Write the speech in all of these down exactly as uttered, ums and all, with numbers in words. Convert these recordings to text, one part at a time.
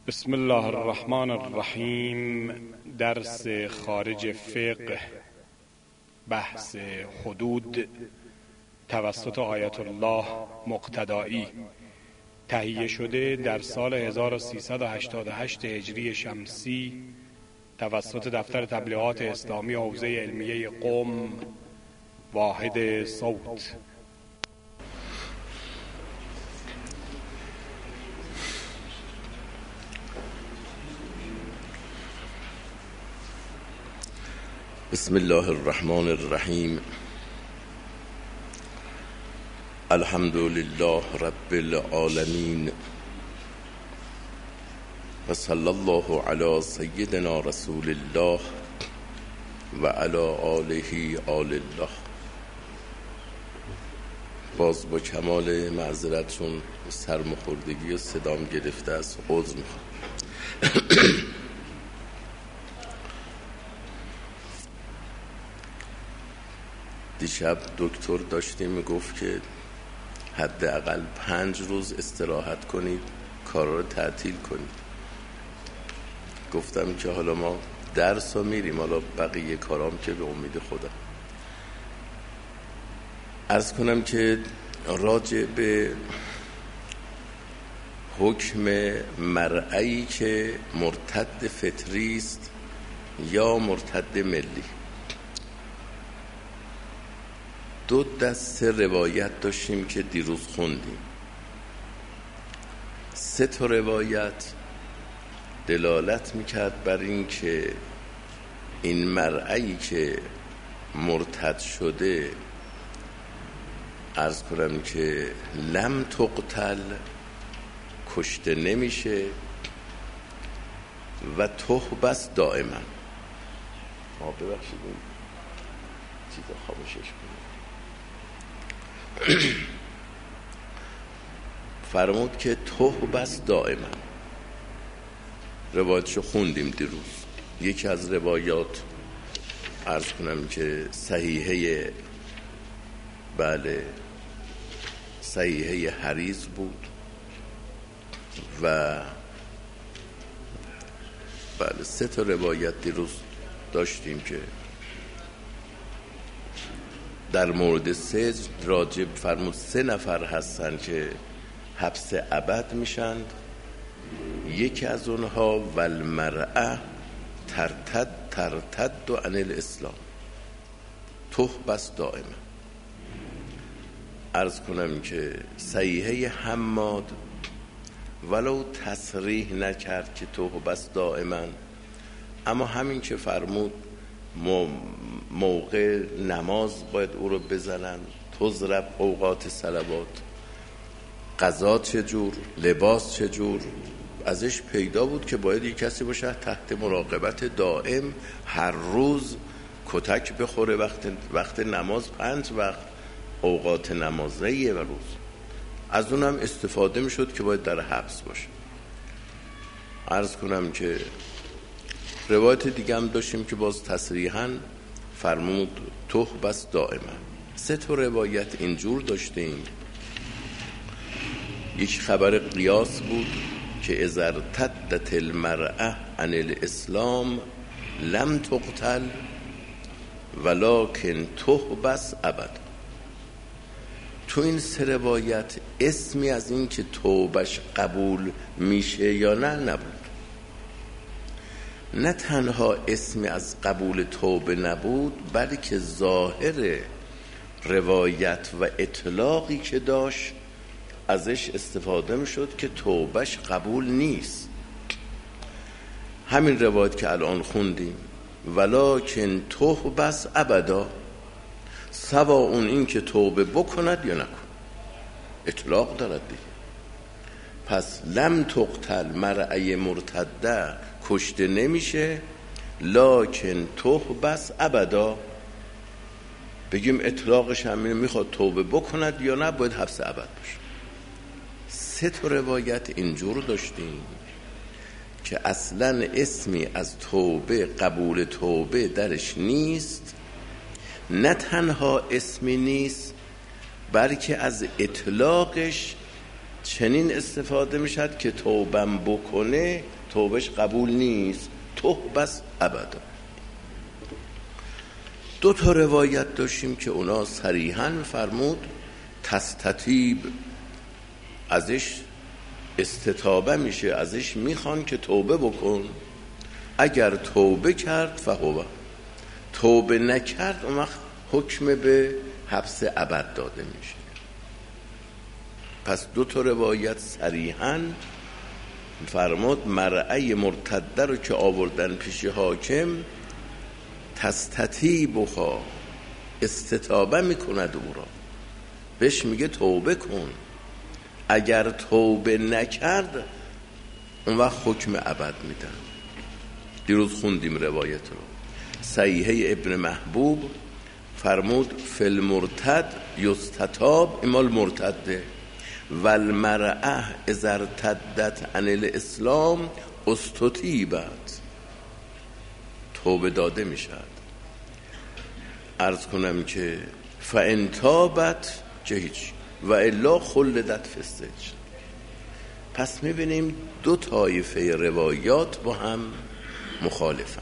بسم الله الرحمن الرحیم. درس خارج فقه، بحث حدود، توسط آیت الله مقتدایی، تهیه شده در سال هزار و سیصد و هشتاد و هشت هجری شمسی توسط دفتر تبلیغات اسلامی حوزه علمیه قم، واحد صوت. بسم الله الرحمن الرحیم. الحمد لله رب العالمین و صلی الله علی سیدنا رسول الله و علی آله آل الله. باز با کمال معذرت چون سرماخوردگی و صدام گرفته است عذر میخوام. دیشب دکتر داشتیم میگفت که حداقل پنج روز استراحت کنید، کارا رو تعطیل کنید. گفتم که حالا ما درس رو میریم، حالا بقیه کارام که به امید خدا. عرض کنم که راجع به حکم مرعی که مرتد فطری است یا مرتد ملی، دو دسته روایت داشتیم که دیروز خوندیم. سه تا روایت دلالت میکرد بر این که این مرعی که مرتد شده، عرض کنم که لم تقتل، کشته نمیشه و تحبس دائما. ما ببخشید این چیزا خاموشش کنیم. فرمود که تحبس دائما. روایتشو خوندیم دیروز. یکی از روایات عرض کنم که صحیحه، بله صحیحه حریز بود و بله سه تا روایت دیروز داشتیم که در مورد سه راجب فرمود سه نفر هستن که حبس ابد میشند. یکی از اونها والمرأة ترتد ترتد عن الاسلام تحبس دائما. عرض کنم که صحیحه حماد ولو تصریح نکرد که تحبس دائما، اما همین که فرمود موقع نماز باید او رو بزنن، تضرب اوقات صلوات، غذا چجور، لباس چجور، ازش پیدا بود که باید یک کسی باشه تحت مراقبت دائم، هر روز کتک بخوره وقت وقت نماز، پنج وقت اوقات نمازه یه روز. از اونم استفاده میشد که باید در حبس باشه. عرض کنم که روایت دیگه هم داشتیم که باز تصریحاً فرمود تحبس دائما. سه تا روایت اینجور داشتیم. یک خبر قیاس بود که اذا ارتدت المرأة عن الاسلام لم تقتل ولكن تحبس ابدا. تو این سه روایت اسمی از این که توبش قبول میشه یا نه نبود. نه تنها اسمی از قبول توبه نبود، بلکه ظاهر روایت و اطلاقی که داشت ازش استفاده میشد که توبهش قبول نیست. همین روایت که الان خوندیم ولکن تحبس ابدا، سوا اون این که توبه بکند یا نکند، اطلاق دارد دیگه. پس لم تقتل مرعی مرتده کشته نمیشه، لکن تحبس ابدا، بگیم اطلاقش همینه، میخواد توبه بکند یا نه باید حبس ابد باشه. سه تا روایت اینجور داشتیم که اصلا اسمی از توبه، قبول توبه درش نیست. نه تنها اسمی نیست، بلکه از اطلاقش چنین استفاده میشد که توبم بکنه توبش قبول نیست، توبس ابدا. دو تا روایت داشتیم که اونا صریحاً فرمود تستتیب، ازش استتابه میشه، ازش میخوان که توبه بکن. اگر توبه کرد فهو، توبه نکرد اون وقت حکم به حبس ابد داده میشه. پس دو تا روایت صریحاً فرمود مرعی مرتده رو که آوردن پیش حاکم، تستتیبها، استتابه میکند او را، بهش میگه توبه کن. اگر توبه نکرد اون وقت حکم ابد میدن. دیروز خوندیم روایت رو. صحیحه ابن محبوب فرمود فی المرتد یستتاب، امال مرتده و المرأه اذا ارتدت عن الاسلام استتیبت، توبه داده میشد. عرض کنم که فان تابت که هیچ و الا خلدت فی السجن. پس میبینیم دو طایفه روایات با هم مخالفن.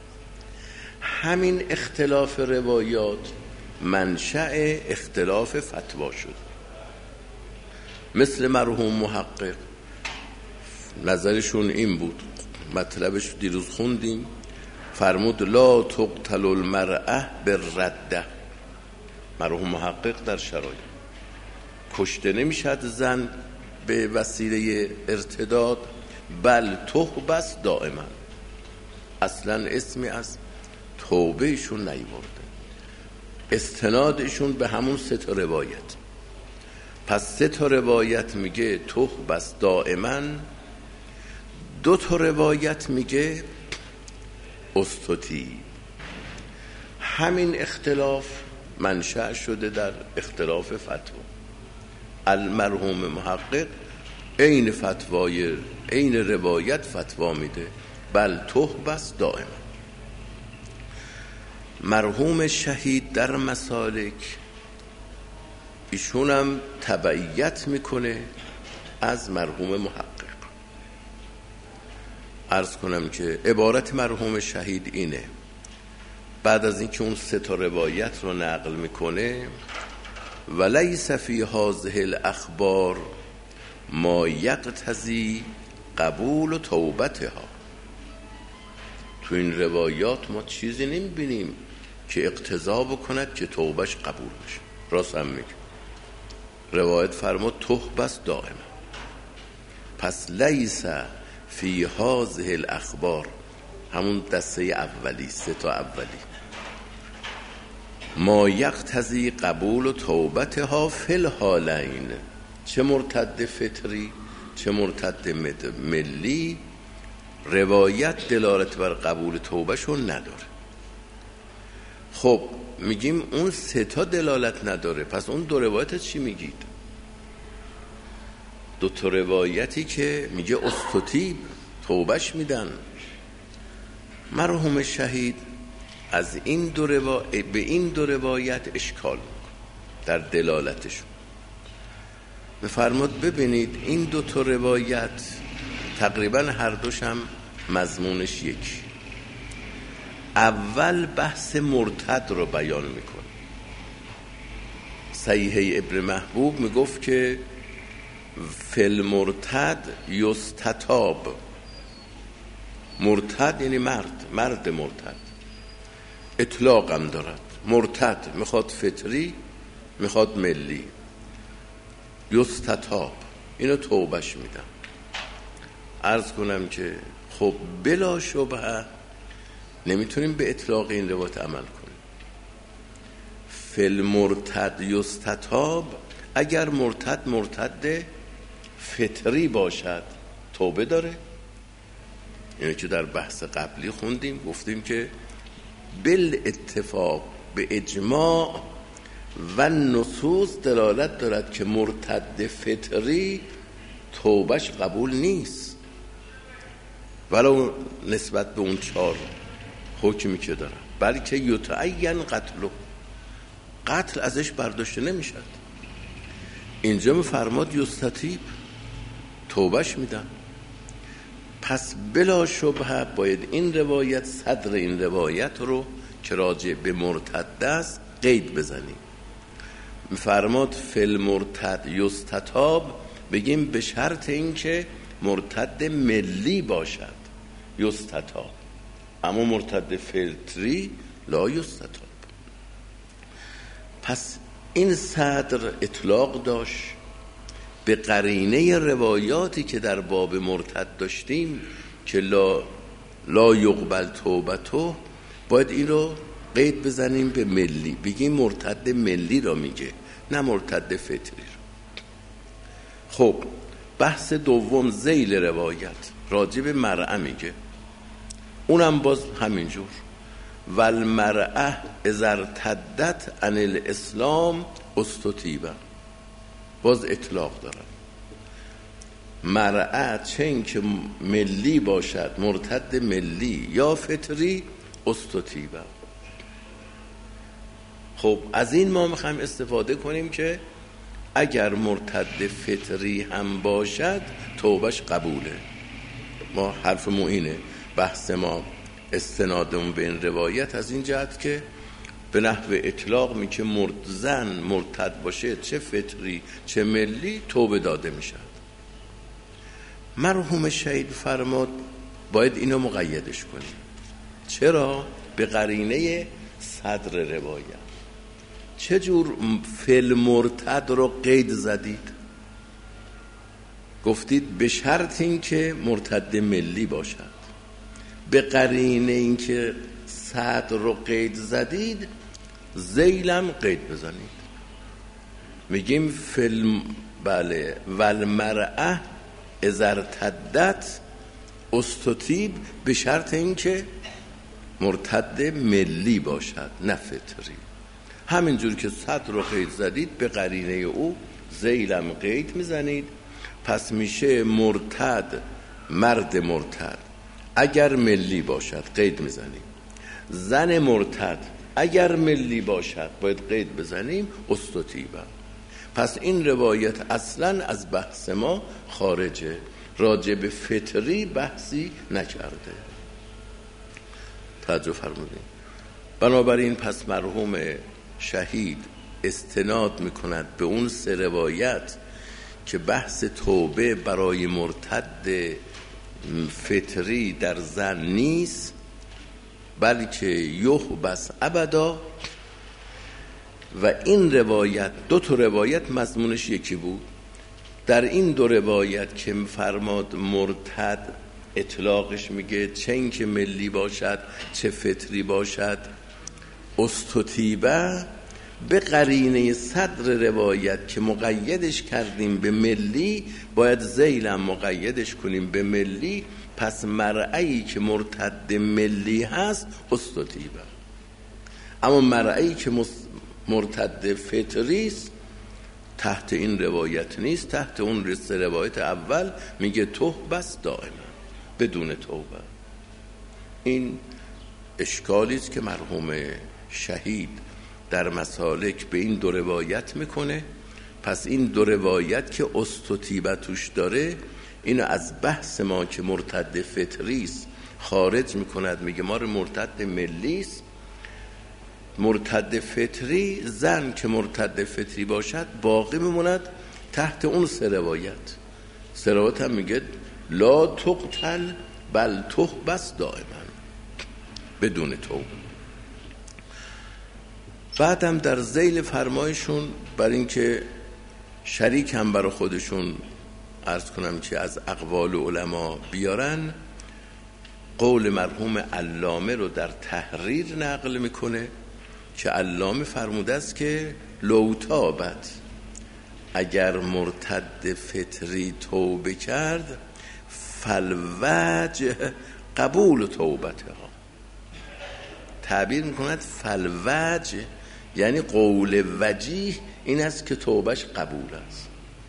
همین اختلاف روایات منشأ اختلاف فتوا شد. مثل مرحوم محقق نظرشون این بود، مطلبش دیروز خوندیم، فرمود لا تقتل المرأه بالرده. مرحوم محقق در شرایط کشته نمیشد زن به وسیله ارتداد، بل تحبس دائما. اصلا اسمی از توبه ایشون نیورده، استنادشون به همون سه تا روایت. پس سه تا روایت میگه تحبس دائما، دو تا روایت میگه استتی. همین اختلاف منشأ شده در اختلاف فتوا. المرحوم محقق عین فتوای عین روایت فتوا میده بل تحبس دائما. مرحوم شهید در مسالک ایشون هم تبعیت میکنه از مرحوم محقق. عرض کنم که عبارت مرحوم شهید اینه، بعد از اینکه اون سه تا روایت رو نقل میکنه، ولیس فی هذه الاخبار ما یقتضی قبول توبتها. تو این روایات ما چیزی نمیبینیم که اقتضا بکند که توبش قبول بشه. راست هم میگه، روایت فرمود تحبس دائما. پس لیس فی هذه الاخبار، همون دسته اولی، سه تا اولی، ما یقتضی قبول و توبتها فی الحالین، چه مرتد فطری چه مرتد ملی، روایت دلالت بر قبول توبهشون نداره. خب میگیم اون سه تا دلالت نداره، پس اون دو روایت چی میگید؟ دو تا روایتی که میگه استتیب توبهش میدن. مرحوم شهید از این دو روایت به این دو روایت اشکال در دلالتشون بفرماد. ببینید این دو تا روایت تقریبا هر دوش هم مضمونش یکی. اول بحث مرتد رو بیان میکنه. صحیحه ابن محبوب میگفت که فی المرتد یستتاب. مرتد یعنی مرد، مرد مرتد، اطلاق هم دارد. مرتد میخواد فطری میخواد ملی. یستتاب اینو توبهش میدم. عرض کنم که خب بلا شبهه نمیتونیم به اطلاق این روایت عمل کنیم. فی المرتد یستتاب، اگر مرتد مرتد فطری باشد توبه داره. اینو که در بحث قبلی خوندیم، گفتیم که بال اتفاق به اجماع و نصوص دلالت دارد که مرتد فطری توبهش قبول نیست، ولو نسبت به اون چهار حکمی که دارن، بلکه یتعین قتل، قتل ازش برداشته نمیشد. اینجا فرماد یستتیب، توبهش میدم. پس بلا شبهه باید این روایت، صدر این روایت رو که راجع به مرتد است قید بزنیم. فرماد فل مرتد یستتاب، بگیم به شرط این که مرتد ملی باشد یستتاب، اما مرتد فطری لا یستتاب. پس این صدر اطلاق داشت به قرینه روایاتی که در باب مرتد داشتیم که لا لا یقبل توبته، باید این رو قید بزنیم به ملی، بگیم مرتد ملی را میگه، نه مرتد فطری را. خب بحث دوم ذیل روایت راجع به مرأة میگه، اونم باز همینجور، والمرأة اذا ارتدت عن الاسلام استتیبه، باز اطلاق دارن. مرأة چون که ملی باشد، مرتد ملی یا فطری، استتیبه. خب از این ما میخوایم استفاده کنیم که اگر مرتد فطری هم باشد توبهش قبوله. ما حرف ما اینه، بحث ما استنادمون به این روایت از این جهت که به نحو اطلاق می که مرد زن مرتد باشه، چه فطری چه ملی، توبه داده می شد. مرحوم شهید فرماد باید اینو مقیدش کنیم. چرا؟ به قرینه صدر روایت. چجور فل مرتد رو قید زدید؟ گفتید به شرط این که مرتد ملی باشد. به قرینه این که صدر رو قید زدید، ذیلم قید بزنید. میگیم فل بله والمرأة اذا ارتدت استتیب، به شرط این که مرتد ملی باشد نه فطری. همینجور که صدر رو قید زدید به قرینه او ذیلم قید میزنید. پس میشه مرتد، مرد مرتد اگر ملی باشد قید میزنیم، زن مرتد اگر ملی باشد باید قید بزنیم استتیبه. پس این روایت اصلا از بحث ما خارجه، راجع به فطری بحثی نکرده. توجه فرمودین. بنابراین پس مرحوم شهید استناد میکند به اون سه روایت که بحث توبه برای مرتد فطری در زن نیست، بلکه یحبس ابدا. و این روایت، دو تا روایت مضمونش یکی بود. در این دو روایت که فرماد مرتد اطلاقش میگه چه این که ملی باشد چه فطری باشد استتیبه، به قرینه صدر روایت که مقیدش کردیم به ملی باید ذیلم مقیدش کنیم به ملی. پس مرئی که مرتد ملی هست استتیبه، اما مرئی که مرتد فطری است تحت این روایت نیست، تحت اون رسته روایت اول میگه توبه است دائما بدون توبه. این اشکالی است که مرحوم شهید در مسالک به این دو روایت میکنه. پس این دو روایت که استتیبه توش داره اینو از بحث ما که مرتد فطری است خارج میکند، میگه ما رو مرتد ملی است. مرتد فطری، زن که مرتد فطری باشد باقی میموند تحت اون سه روایت. سه روایت هم میگه لا تقتل بل تحبس دائما بدون توبه. بعدم در ذیل فرمایشون بر این که شریک هم برای خودشون عرض کنم که از اقوال علما بیارن، قول مرحوم علامه رو در تحریر نقل میکنه که علامه فرموده است که لو تابت، اگر مرتد فطری توبه کرد فالوجه قبول توبتها. تعبیر میکند فالوجه یعنی قول وجیه این است که توبهش قبول است.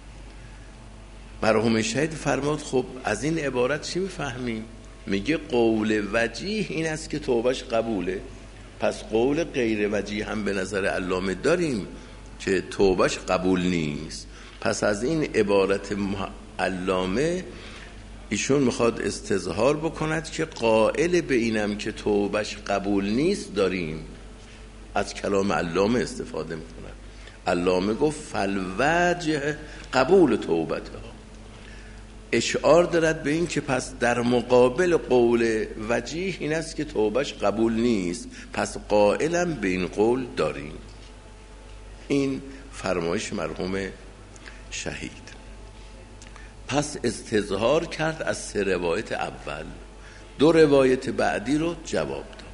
مرحوم شهید فرمود خب از این عبارت چی میفهمیم؟ میگه قول وجیه این است که توبهش قبوله. پس قول غیر وجیه هم به نظر علامه داریم که توبهش قبول نیست. پس از این عبارت علامه ایشون میخواد استظهار بکند که قائل به اینم که توبش قبول نیست داریم. از کلام علامه استفاده میکنن. علامه گفت فالوجه قبول توبتها، اشعار دارد به این که پس در مقابل قول وجیه این است که توبش قبول نیست، پس قائلم به این قول داریم. این فرمایش مرحوم شهید. پس استظهار کرد از سه روایت اول، دو روایت بعدی رو جواب داد.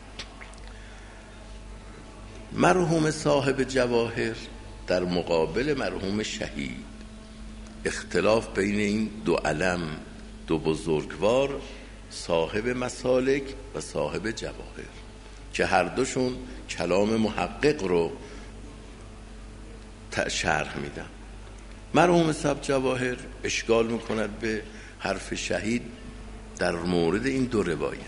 مرحوم صاحب جواهر در مقابل مرحوم شهید، اختلاف بین این دو علم، دو بزرگوار، صاحب مسالک و صاحب جواهر، که هر دوشون کلام محقق رو شرح میدن. مرحوم صاحب جواهر اشکال میکند به حرف شهید در مورد این دو روایت.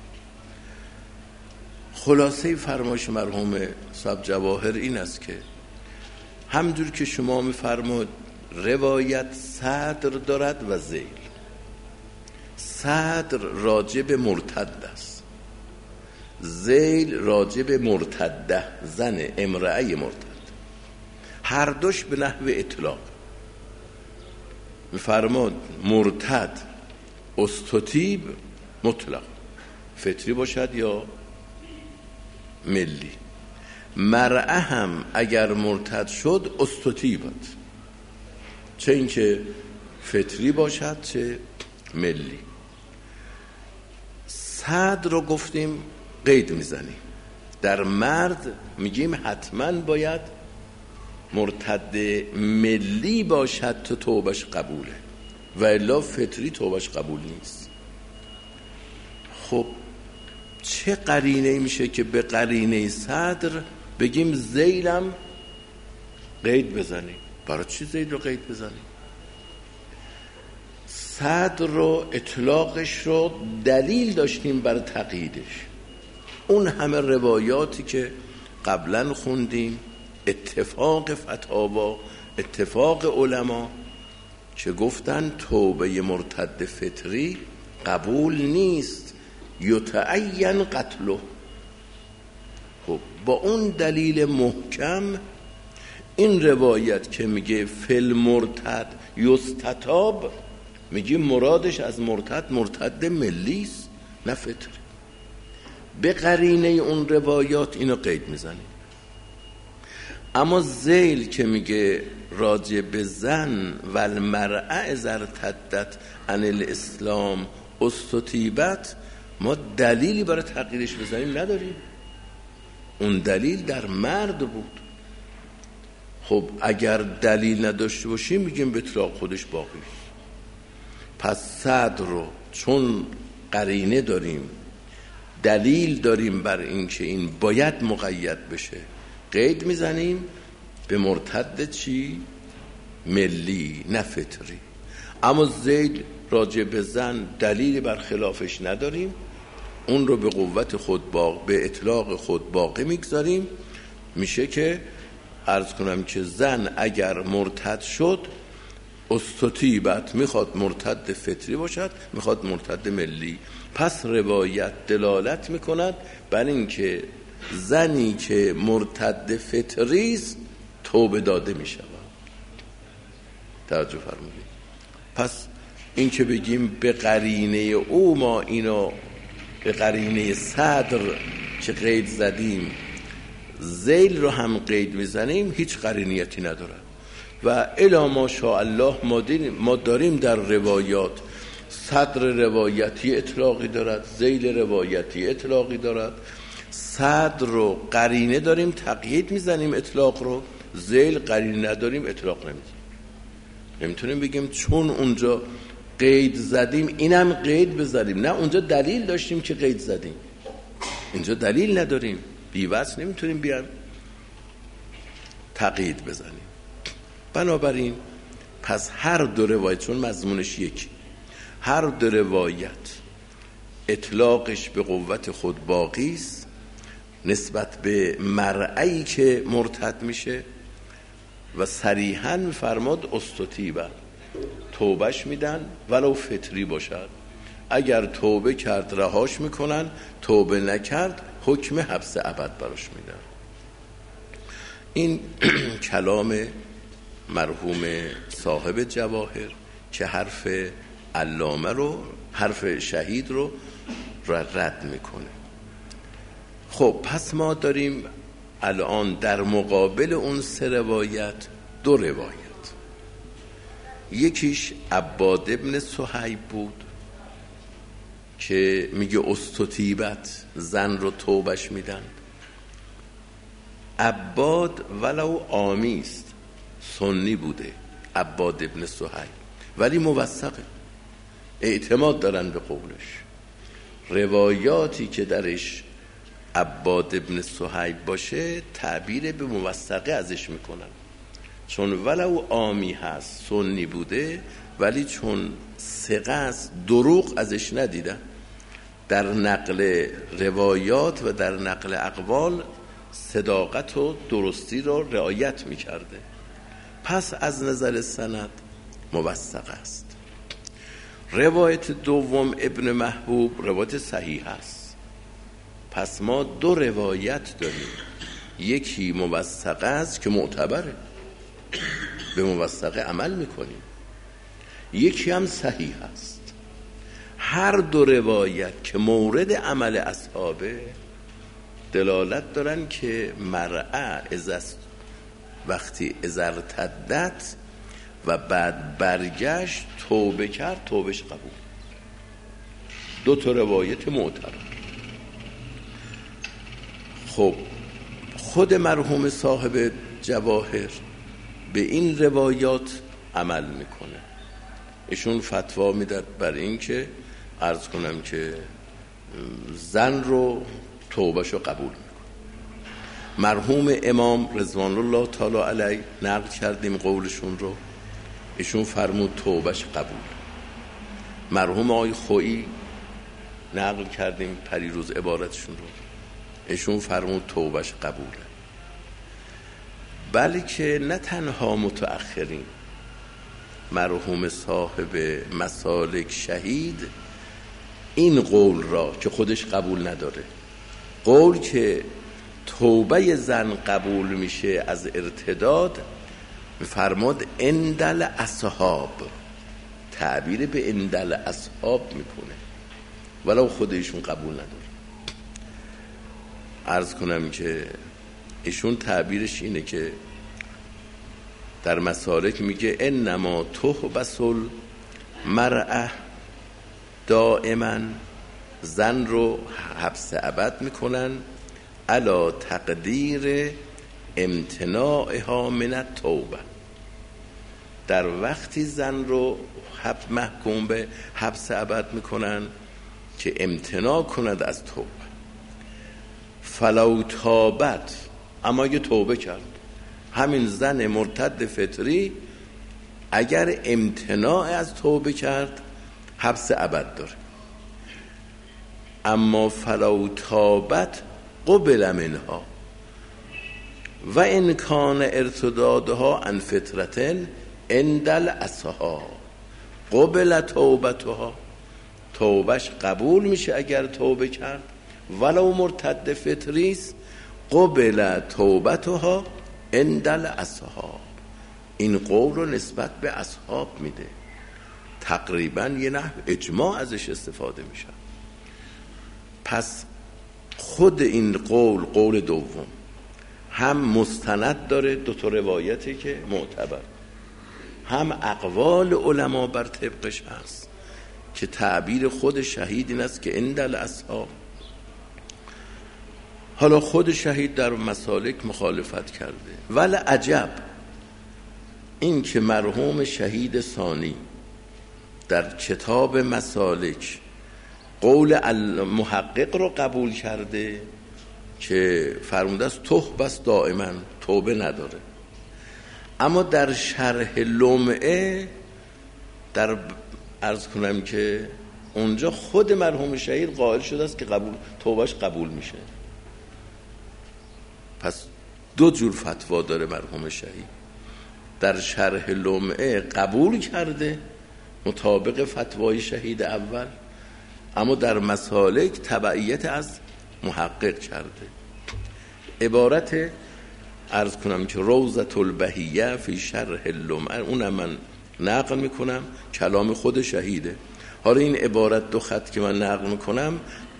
خلاصه فرمایش مرحوم صاحب جواهر این است که همجور که شما میفرمود روایت صدر دارد و ذیل. صدر راجب مرتد است، ذیل راجب مرتده، زن امرأه مرتد، هر دوش به نحو اطلاق. میفرماد مرتد استطیب مطلق، فطری باشد یا ملی. مرأه هم اگر مرتد شد استطیبت، چه اینکه فطری باشد چه ملی. صدر رو گفتیم قید میزنیم. در مرد میگیم حتما باید مرتد ملی باشد تا توبش قبوله، و الا فطری توبش قبول نیست. خب چه قرینه میشه که به قرینه صدر بگیم ذیلم قید بزنیم؟ برای چی ذیل رو قید بزنیم؟ صدر رو اطلاقش رو دلیل داشتیم برای تقییدش. اون همه روایاتی که قبلا خوندیم، اتفاق فتاوا، اتفاق علما که گفتن توبه مرتد فطری قبول نیست، یتعین قتله. خب با اون دلیل محکم این روایت که میگه فل مرتد یستتاب، میگه مرادش از مرتد مرتد ملی است نه فطری. به قرینه اون روایات اینو قید میزنیم. اما ذیل که میگه راجع به زن و المرأه اذا ارتدت عن الاسلام استطیبت، ما دلیلی برای تغییرش بزنیم نداریم. اون دلیل در مرد بود. خب اگر دلیل نداشته باشیم میگیم به اطلاق خودش باقی است. پس صدر رو چون قرینه داریم، دلیل داریم بر این که این باید مقید بشه، قید میزنیم به مرتد چی؟ ملی نه فطری. اما ذیل راجع به زن دلیلی بر خلافش نداریم، اون رو به قوت خود باق به اطلاق خود باقی میگذاریم. میشه که عرض کنم که زن اگر مرتد شد استطیبت، میخواد مرتد فطری باشد میخواد مرتد ملی. پس روایت دلالت میکند بر این که زنی که مرتد فطری است توبه داده میشود. توجه فرمودید؟ پس این که بگیم به قرینه او ما اینو به قرینه صدر که قید زدیم ذیل رو هم قید میزنیم، هیچ قرینیتی نداره. و الی ما شاء الله ما داریم در روایات صدر روایتی اطلاقی دارد، ذیل روایتی اطلاقی دارد. صدر رو قرینه داریم تقیید میزنیم اطلاق رو، ذیل قرینه نداریم اطلاق نمیزنیم. نمیتونیم بگیم چون اونجا قید زدیم اینم قید بزنیم، نه اونجا دلیل داشتیم که قید زدیم، اینجا دلیل نداریم، بی‌وجه نمیتونیم بیان تقیید بزنیم. بنابراین پس هر دو روایت، چون مضمونش یکی، هر دو روایت اطلاقش به قوت خود باقی است نسبت به مرعی که مرتد میشه و صریحاً فرماد استطیبه، توبهش میدن ولو فطری باشد، اگر توبه کرد رهاش میکنن، توبه نکرد حکم حبس ابد براش میدن. این کلام مرحوم صاحب جواهر که حرف علامه رو، حرف شهید رو رد میکنه. خب پس ما داریم الان در مقابل اون سه روایت دو روایت. یکیش عباد ابن صهیب بود که میگه استطیبت، زن رو توبش میدن. عباد ولو آمیست، سنی بوده عباد ابن صهیب، ولی موثقه، اعتماد دارن به قولش. روایاتی که درش عباد ابن صهیب باشه تعبیر به موثقه ازش میکنن، چون ولو آمی هست، سنی بوده، ولی چون ثقه است دروغ ازش ندیدن. در نقل روایات و در نقل اقوال صداقت و درستی رو رعایت میکرده، پس از نظر سند موثق است. روایت دوم ابن محبوب روایت صحیح است. پس ما دو روایت داریم، یکی موثق است که معتبره، به موثقه عمل میکنیم، یکی هم صحیح است. هر دو روایت که مورد عمل اصحابه دلالت دارن که مرأة ازست وقتی ازرتدت و بعد برگشت توبه کرد، توبهش قبول. دو تا روایت معتبر. خب خود مرحوم صاحب جواهر به این روایات عمل میکنه. ایشون فتوا میداد بر این که عرض کنم که زن رو توبهشو قبول میکنه. مرحوم امام رضوان الله تعالی علیه نقل کردیم قولشون رو، ایشون فرمود توبهش قبول. مرحوم آقای خویی نقل کردیم پریروز عبارتشون رو، ایشون فرمود توبهش قبوله. بلکه نه تنها متأخرین، مرحوم صاحب مسالک شهید این قول را که خودش قبول نداره، قول که توبه زن قبول میشه از ارتداد، فرماد اندل اصحاب، تعبیر به اندل اصحاب میکنه ولو خودشون قبول نداره. عرض کنم که ایشون تعبیرش اینه که در مسالک میگه انما تحبسل مرأة دائما، زن رو حبس ابد میکنن علی تقدیر امتناعها من التوبه، در وقتی زن رو محکوم به حبس ابد میکنن که امتناع کند از توبه. فلو تابت، اما اگه توبه کرد، همین زن مرتد فطری اگر امتناع از توبه کرد حبس ابد داره. اما فلو تابت قبل منها و ان کان ارتدادها عن فطرتن اندل اصحاب قبل توبتها، توبهش قبول میشه اگر توبه کرد ولو مرتد فطریست، قبل توبتها اندل اصحاب. این قول رو نسبت به اصحاب میده، تقریبا یه نحو اجماع ازش استفاده میشه. پس خود این قول، قول دوم، هم مستند داره، دو تا روایتی که معتبر، هم اقوال علما بر طبقش هست که تعبیر خود شهید این است که اندل اصحاب. حالا خود شهید در مسالک مخالفت کرده، ولی عجب این که مرحوم شهید ثانی در کتاب مسالک قول المحقق رو قبول کرده که فرموده است تحبس دائما، توبه نداره، اما در شرح لمعه در عرض کنم که اونجا خود مرحوم شهید قائل شده است که قبول توبهش قبول میشه. پس دو جور فتوا داره مرحوم شهید، در شرح لمعه قبول کرده مطابق فتوای شهید اول، اما در مسالک تبعیت از محقق کرده. عبارت عرض کنم که روضة البهیه فی شرح اللمعه، اونم من نقل میکنم، کلام خود شهیده. حالا این عبارت دو خط که من نقل میکنم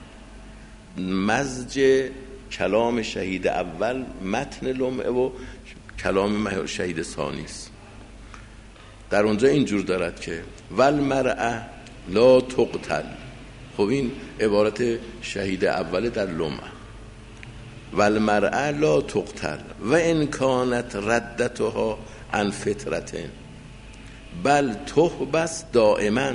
مزج کلام شهید اول متن لمعه و کلام شهید ثانی است. در اونجا اینجور دارد که والمرأة لا تقتل. خب این عبارت شهید اول در لمعه. والمرأة لا تقتل و ان کانت ردتها عن فطرة بل تحبس دائما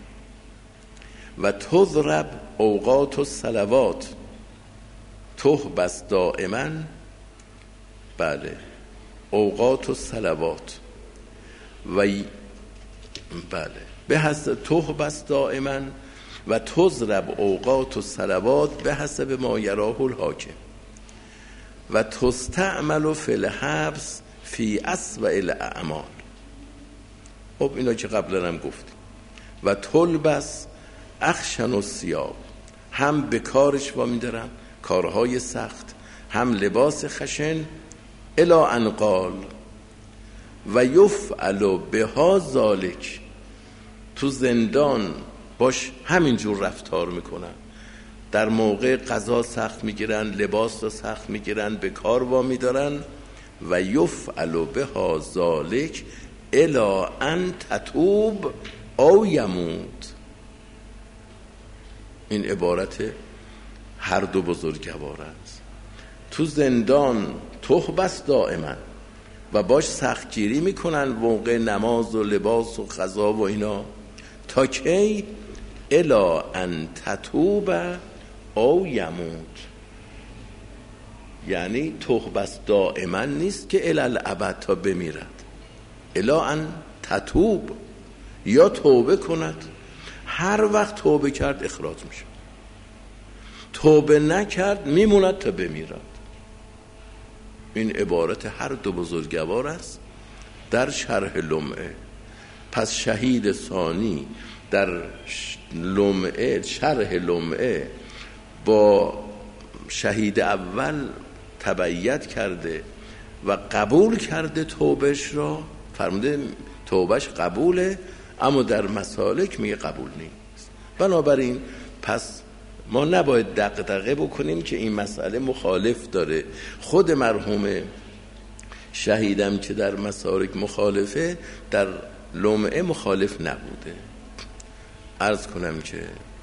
و تضرب اوقات الصلوات. تحبس دائما، بله، اوقات الصلوات و بله به حسب تحبس دائما و تضرب اوقات الصلوات به حسب ما یراه الحاکم و تستعمل فی الحبس فی اسوأ الاعمال. خب اینا که قبلا هم گفتیم. و تلبس اخشن الثیاب، هم به کارش وامی دارن، کارهای سخت، هم لباس خشن. الی ان قال و یفعل بها ذالک، تو زندان باش همینجور رفتار میکنن، در موقع قضا سخت میگیرن، لباس رو سخت میگیرن، به کار وامی دارن. و یفعل بها ذالک الی ان تتوب او یموت. این عبارت هر دو بزرگوار است. تو زندان تحبس دائما و باش سختگیری میکنن موقع نماز و لباس و غذا و اینا، تا کی؟ الا ان تتوب او یموت. یعنی تحبس دائما نیست که الی الابد تا بمیرد، الا ان تتوب، یا توبه کند. هر وقت توبه کرد اخراج میشه، توبه نکرد میموند تا بمیرد. این عبارت هر دو بزرگوار است در شرح لمعه. پس شهید ثانی در لمعه، شرح لمعه، با شهید اول تبعیت کرده و قبول کرده توبهش را، فرموده توبهش قبوله، اما در مسالک میگه قبول نیست. بنابراین پس ما نباید دغدغه بکنیم که این مسئله مخالف داره. خود مرحوم شهیدم که در مسالک مخالفه، در لمعه مخالف نبوده. عرض کنم که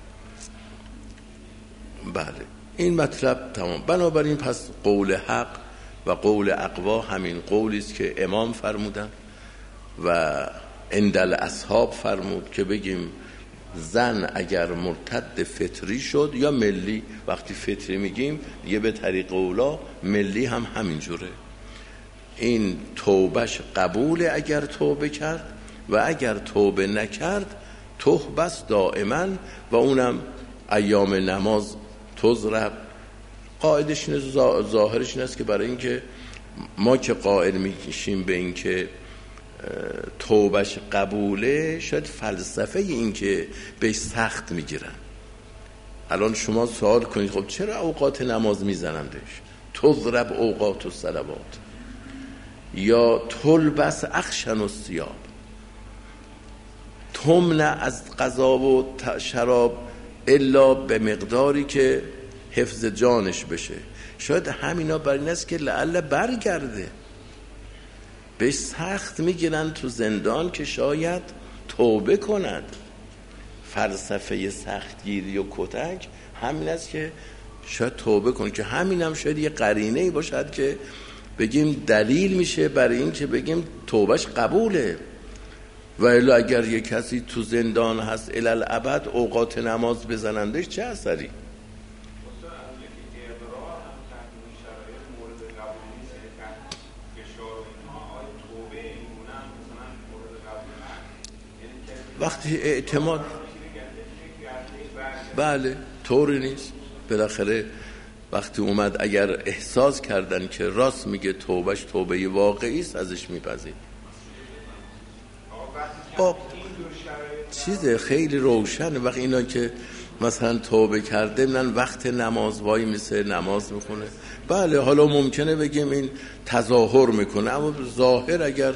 بله این مطلب تمام. بنابراین پس قول حق و قول اقوا همین قولی است که امام فرمودن و اندل اصحاب فرمود که بگیم زن اگر مرتد فطری شد یا ملی، وقتی فطری میگیم یه به طریق اولا، ملی هم همین جوره، این توبهش قبوله اگر توبه کرد، و اگر توبه نکرد تحبس دائما و اونم ایام نماز تضرب. قاعدش اینه، ظاهرش این است که برای اینکه ما که قائل میشیم به این که توبهش قبوله، شاید فلسفه این که بهش سخت میگیرن. الان شما سوال کنید خب چرا اوقات نماز میزنندش؟ تضرب اوقات الصلوات یا تلبس اخشن الثیاب، تمنع از غذا و شراب الا به مقداری که حفظ جانش بشه. شاید همینا بر این است که لعل برگرده، بهش سخت میگیرن تو زندان که شاید توبه کند. فلسفه سختگیری و کتک همین است که شاید توبه کن، که همین هم شاید یه قرینه‌ای باشد که بگیم دلیل میشه برای این که بگیم توبهش قبوله. و الا اگر یه کسی تو زندان هست الالعبد اوقات نماز بزنندش چه اثری؟ وقتی اعتماد بله طوری نیست، بالاخره وقتی اومد اگر احساس کردن که راست میگه توبهش توبه واقعی است ازش میپذیر. خب چیز خیلی روشنه. وقت اینا که مثلا توبه کرده من وقت نماز وای میسه نماز میکنه، بله حالا ممکنه بگیم این تظاهر میکنه، اما ظاهر اگر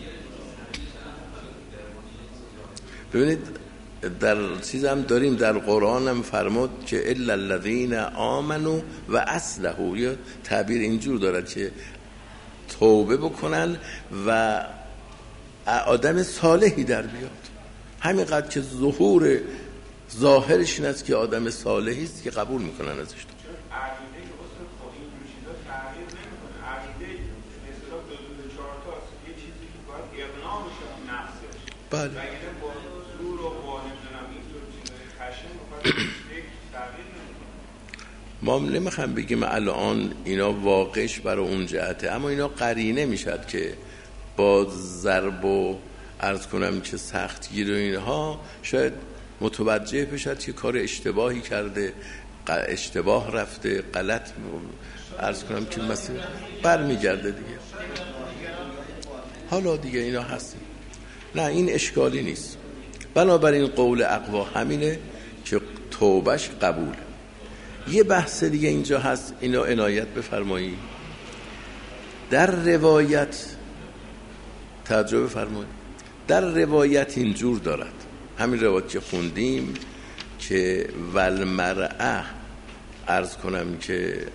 ببینید در چیز هم داریم، در قرآن هم فرمود که الا الذین آمنوا و اصلحوا، یا تعبیر اینجور دارد که توبه بکنن و آدم صالحی در بیاد. همینقدر که ظهور ظاهرش این است که آدم صالحی است که قبول میکنن ازش. عقیده که اصلا خودی این چیزا تغییر نمیکنه، عقیده مثلا دو دو چهار تا یه چیزی که باید اقناع بشه نفسش. بله. اگه با زور و با نمیدونم اینطور چیزای خشن میخواد تغییر نمیکنه. ما نمیخوام بگیم الان اینا واقعش برای اون جهته، اما اینا قرینه میشد که با ضرب و عرض کنم که سختگیر و اینها شاید متوجه بشد که کار اشتباهی کرده، اشتباه رفته، غلط عرض کنم که مثلا برمیگرده دیگه. حالا دیگه اینا هست، نه این اشکالی نیست. بنابراین قول اقوا همینه که توبهش قبوله. یه بحث دیگه اینجا هست، اینو عنایت بفرمایید. در روایت تجربه فرمایید، در روایت اینجور دارد، همین روایت که خوندیم که والمرأه عرض کنم که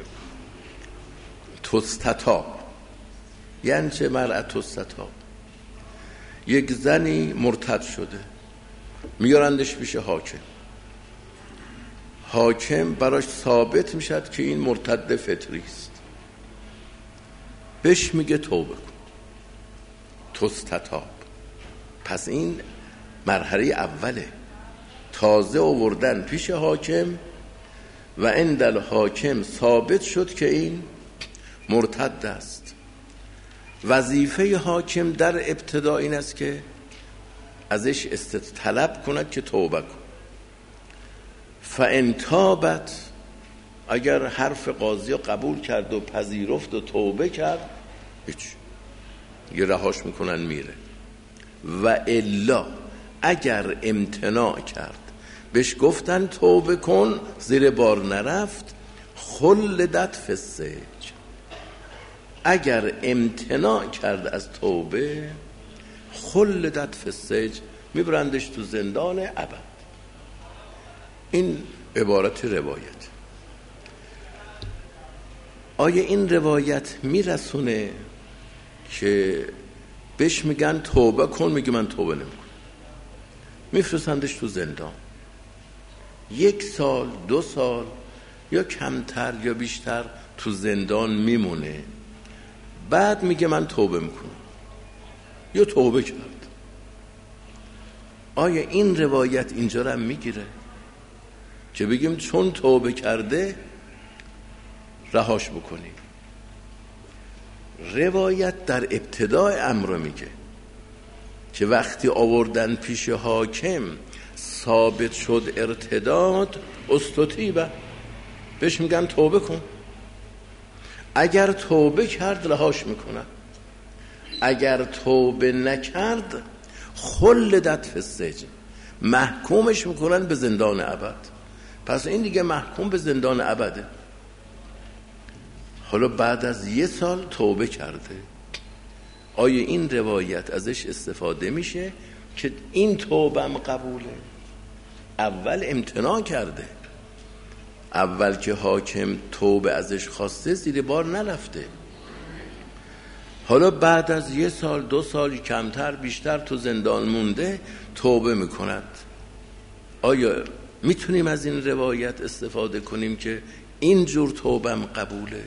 تستتاب، یعنی چه مرأه تستتاب؟ یک زنی مرتد شده، میارندش پیش حاکم، حاکم براش ثابت میشد که این مرتد فطری است، بهش میگه توبه کن، تستتاب. پس این مرحله اوله، تازه آوردن پیش حاکم و عند حاکم ثابت شد که این مرتد است. وظیفه حاکم در ابتدا این است که ازش طلب کند که توبه کن. فان تابت، اگر حرف قاضی قبول کرد و پذیرفت و توبه کرد، هیچ، یه رهاش میکنن میره. و الا اگر امتناع کرد، بهش گفتن توبه کن، زیر بار نرفت، خلدت فی السجن. اگر امتناع کرد از توبه، خلدت فی السجن، میبرندش تو زندان ابد. این عبارت روایت. آیا این روایت میرسونه که بهش میگن توبه کن، میگه من توبه نمیکنم، میفرستندش تو زندان، یک سال دو سال یا کمتر یا بیشتر تو زندان میمونه، بعد میگه من توبه میکنم یا توبه کرد؟ آیا این روایت اینجا رو هم میگیره که بگیم چون توبه کرده رهاش بکنیم؟ روایت در ابتدای امر میگه که وقتی آوردن پیش حاکم ثابت شد ارتداد، استطیبه، بهش میگن توبه کن. اگر توبه کرد رهاش میکنن، اگر توبه نکرد خلدت فی السجن، محکومش میکنن به زندان ابد. پس این دیگه محکوم به زندان ابده. حالا بعد از یه سال توبه کرده، آیا این روایت ازش استفاده میشه که این توبهم قبوله؟ اول امتناع کرده، اول که حاکم توبه ازش خواسته زیر بار نرفته، حالا بعد از یه سال دو سال کمتر بیشتر تو زندان مونده توبه میکند. آیا میتونیم از این روایت استفاده کنیم که اینجور توبهم قبوله؟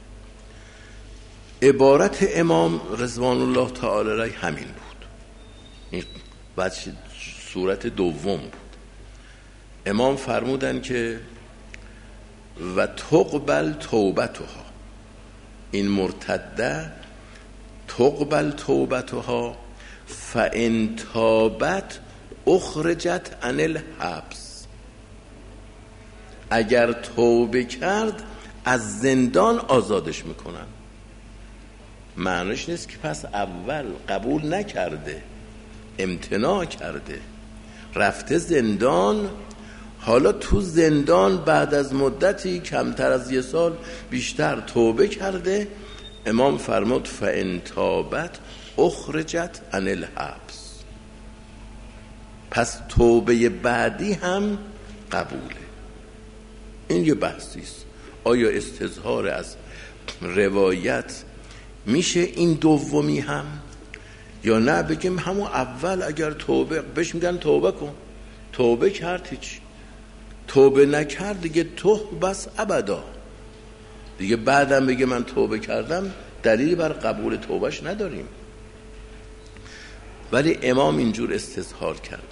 عبارت امام رضوان الله تعالی علیه همین بود، این بعد صورت دوم بود. امام فرمودن که و تقبل توبتها، این مرتده تقبل توبتها فان تابت اخرجت عن الحبس، اگر توبه کرد از زندان آزادش میکنن. معنیش نیست که پس اول قبول نکرده، امتناع کرده، رفته زندان، حالا تو زندان بعد از مدتی کمتر از یه سال بیشتر توبه کرده. امام فرمود فإن تابت اخرجت عن الحبس، پس توبه بعدی هم قبوله. این یه بحثیست، آیا استظهار از روایت میشه این دومی هم یا نه؟ بگیم همون اول اگر توبه بهش میگن توبه کن، توبه کرد هیچ، توبه نکرد دیگه توه بس ابدا دیگه، بعدم بگه من توبه کردم دلیلی بر قبول توبهش نداریم. ولی امام اینجور استظهار کرد.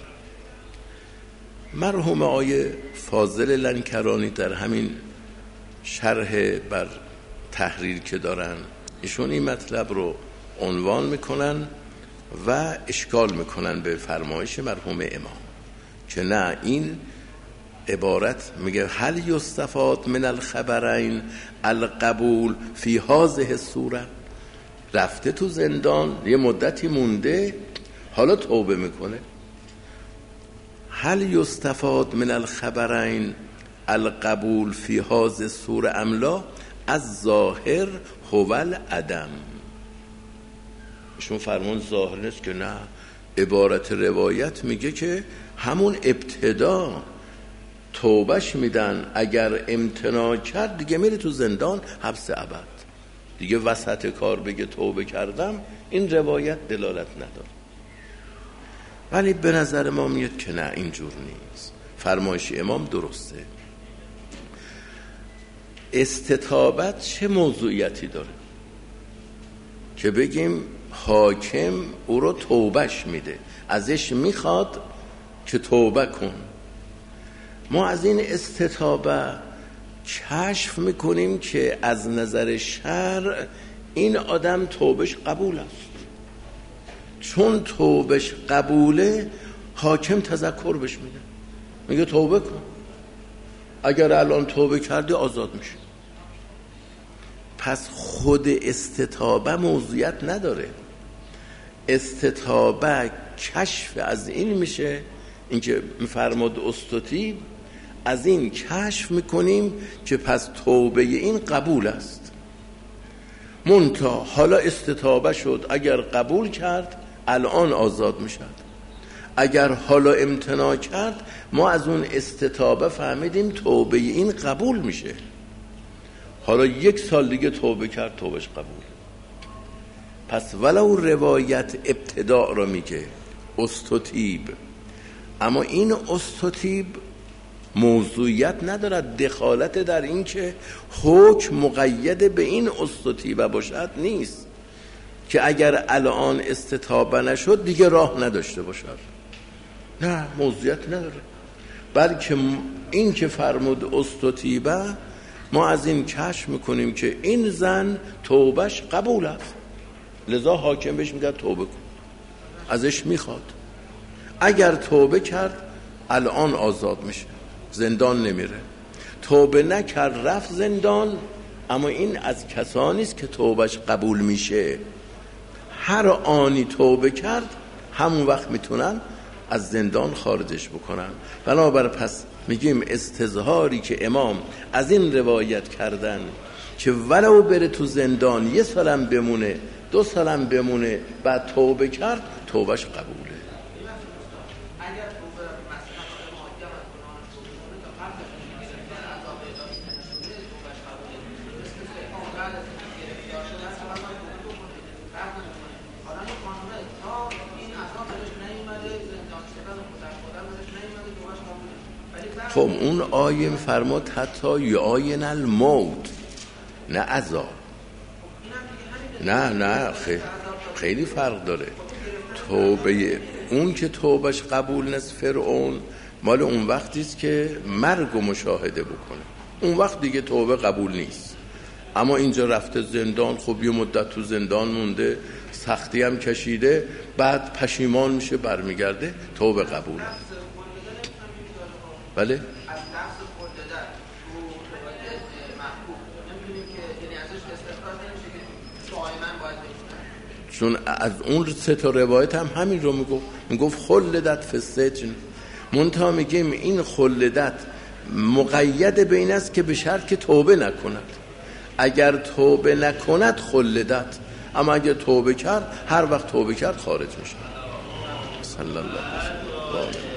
مرحوم آیه فاضل لنکرانی در همین شرح بر تحریر که دارن، ایشون این مطلب رو عنوان میکنن و اشکال میکنن به فرمایش مرحوم امام که نه، این عبارت میگه هل یستفاد من الخبرین القبول فی هذه الصوره، رفته تو زندان یه مدتی مونده حالا توبه میکنه. هل یستفاد من الخبرین القبول فی هذه الصوره ام لا، از ظاهر هو العدم. شما فرمون ظاهر نیست که نه، عبارت روایت میگه که همون ابتدا توبهش میدن، اگر امتناع کرد دیگه میره تو زندان حبس ابد. دیگه وسط کار بگه توبه کردم، این روایت دلالت نداره. ولی به نظر ما میاد که نه، اینجور نیست، فرمایش امام درسته. استتابت چه موضوعیتی داره که بگیم حاکم او رو توبهش میده، ازش میخواد که توبه کن. ما از این استتابه کشف میکنیم که از نظر شرع این آدم توبهش قبول است. چون توبهش قبوله حاکم تذکر بهش میده، میگه توبه کن، اگر الان توبه کردی آزاد میشه. پس خود استتابه موضوعیت نداره. استتابه کشف از این میشه، اینکه میفرماد استطیب، از این کشف میکنیم که پس توبه این قبول است. منتها حالا استتابه شد، اگر قبول کرد الان آزاد میشد، اگر حالا امتناع کرد ما از اون استتابه فهمیدیم توبه این قبول میشه. حالا یک سال دیگه توبه کرد، توبهش قبول. پس ولو روایت ابتداء را میگه استطیب، اما این استطیب موضوعیت ندارد، دخالت در این که حکم مقید به این استطیبه باشد نیست که اگر الان استتابه نشد دیگه راه نداشته باشد. نه، موضوعیت نداره. بلکه این که فرمود استطیبه، ما از این کشف میکنیم که این زن توبهش قبول است، لذا حاکم بهش میگه توبه کن، ازش میخواد. اگر توبه کرد الان آزاد میشه، زندان نمیره. توبه نکرد رفت زندان، اما این از کسانی است که توبهش قبول میشه. هر آنی توبه کرد همون وقت میتونن از زندان خارجش بکنن. بنابر پس میگیم استظهاری که امام از این روایت کردن که ولو بره تو زندان یه سالم بمونه، دو سالم بمونه، بعد توبه کرد، توبهش قبوله. خب اون آیه فرمود حتی یعاین الموت، نه عذاب. نه نه خیلی, خیلی فرق داره. توبه اون که توبهش قبول نیست فرعون مال اون وقتی است که مرگ و مشاهده بکنه، اون وقت دیگه توبه قبول نیست. اما اینجا رفته زندان، خب یه مدت تو زندان مونده، سختی هم کشیده، بعد پشیمان میشه برمیگرده، توبه قبوله. بله؟ از نفس خوددر تو روایت محبوب نمیدونیم که یعنی ازش استخراج نمیشه که دائما باید بگیم، چون از اون سه تا روایت هم همین رو میگفت. میگفت خلدت فی السجن، منتها میگیم این خلدت مقید به این است که به شرط که توبه نکند. اگر توبه نکند خلدت، اما اگر توبه کرد هر وقت توبه کرد خارج میشه. صلی الله علیه و سلم.